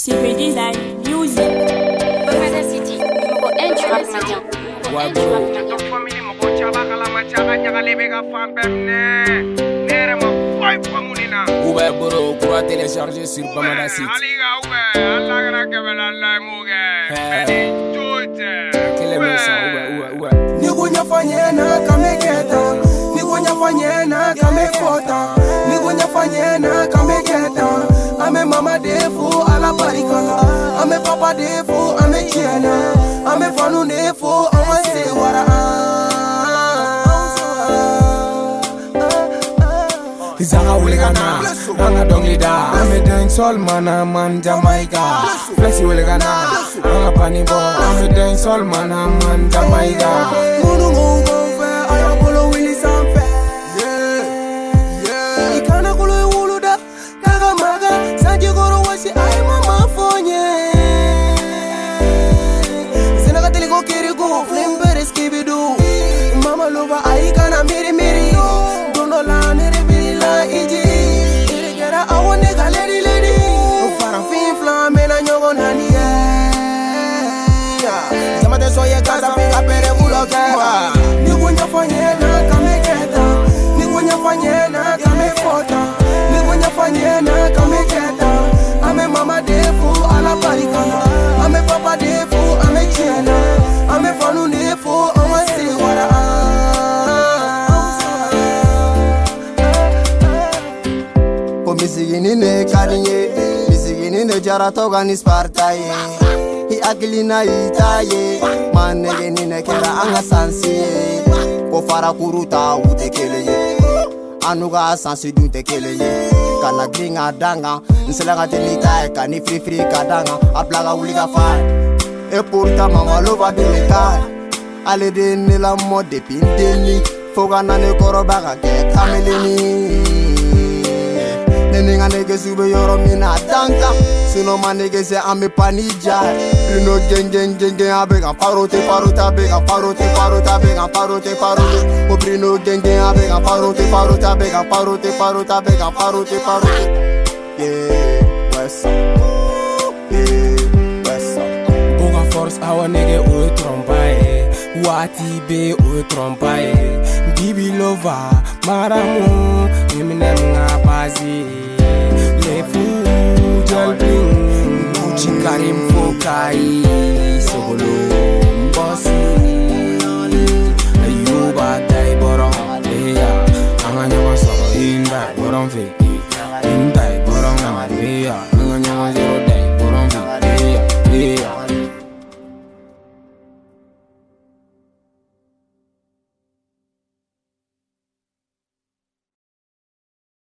CP Design, music. Bamada City, numéro 1 du rap malien. Oubert Boro, pourra télécharger sur Bamada City. Nigunya fanyena kameketa, nigunya fanyena kamekota, nigunya fanyena kameketa. Ame mama defu ala barikala, ame papa defu ame chiena, ame fanu defu ame sewara. Izanga ulegana, anga donglida, ame dance sol mana man Jamaica. Flexi ulegana, anga panibo, ame dance sol mana man Jamaica. Munu ngongo fe, aya bolo wili samfe. Yeah. Ikana kulo wuluda, kaga maga, sanji goro wasi ay mama fonye. Zina katili go kirigo, flimbere skibidu. Mama lova ay kana miri miri. Dono la nere biri la iji. Irigera awo nega lady lady. Ufara fin flame na nyogo nani Zamate soye kaza pinga pere bulo keba. Nigunya fanyena kameketa, nigunya fanyena kamefota, nigunya fanyena kameketa. Ame mama defu ala barikana, ame papa defu ame chiena, ame fanu defu ame sewara. Po misigini ne karinye, misigini ne jaratoga ni spartaye. Hi aglina itaye, manege ni ne kera anga sansiye. Ko fara kuruta ute keleye, anuga sansi dute keleye. Kana gringa danga, nselanga telita kani free free kadanga, ablaga uliga fa. E pourta mama lova deleka, ale de ne la mode pindeli, foga na ne korobaga ke kameleni. Nenga nege sube yoro mina danka, sino manege se ame panija. Rino geng geng geng geng abega parote parote abega parote parote abega parote parote. Obrino geng geng abega parote parote abega parote parote abega parote parote. Yeah, what's up? Yeah, what's up? Boga force awa nege oe trompae, wati be oe trompae. Bibi lova, maramu, Eminem nga bazi. Le fou, jol bling, Gucci Karim Fokai.